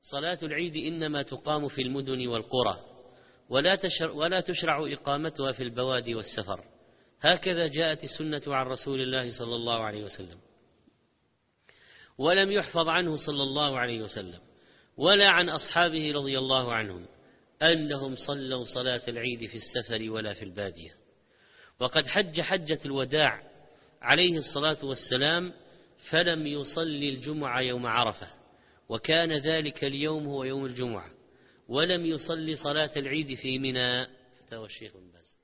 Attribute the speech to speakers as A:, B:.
A: صلاة العيد إنما تقام في المدن والقرى، ولا تشرع إقامتها في البوادي والسفر، هكذا جاءت السنة عن رسول الله صلى الله عليه وسلم. ولم يحفظ عنه صلى الله عليه وسلم ولا عن أصحابه رضي الله عنهم أنهم صلوا صلاة العيد في السفر ولا في البادية. وقد حج حجة الوداع عليه الصلاة والسلام فلم يصلي الجمعة يوم عرفة، وكان ذلك اليوم هو يوم الجمعة، ولم يصلي صلاة العيد في منى. فتاوى الشيخ بن باز.